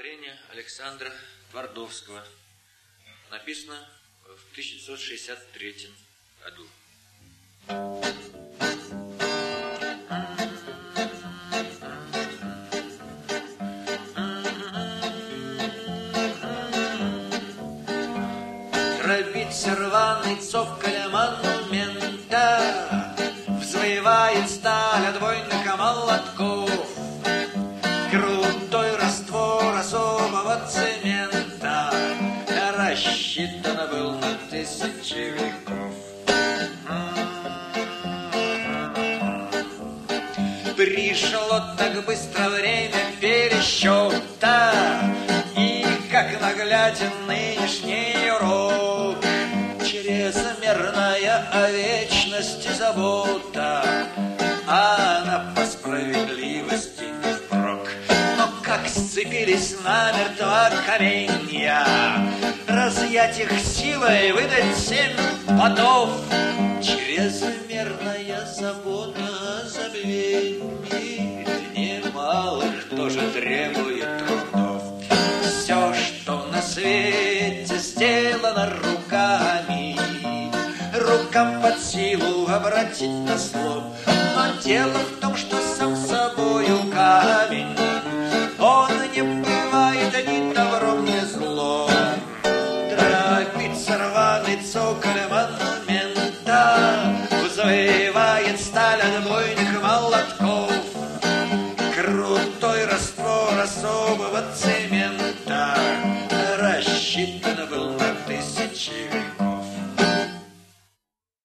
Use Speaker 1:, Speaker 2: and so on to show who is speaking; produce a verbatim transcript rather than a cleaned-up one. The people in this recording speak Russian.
Speaker 1: стихотворение Александра Твардовского. Написано в тысяча девятьсот шестьдесят третьем году. Дробится рваный цоколя монумента, взвывает сталь отбойных молотков. Крутой раствор особого цемента рассчитан был на тысячи веков. Пришло так быстро время пересчета, и как нагляден нынешний урок. Чрезмерная о вечности забота, она по справедливости не впрок. Но как сцепились намертво каменья, разъять их силой, выдать семь потов. Чрезмерная забота о забвении немалых тоже требует трудов. Все, что на свете сделано руками, рукам под силу обратить на слов. Но дело в том, что сам собою камень, он не бывает ни добром, ни злом. Дробится рваный цоколь монумента, взвывает сталь отбойных молотков. Крутой раствор особого цвета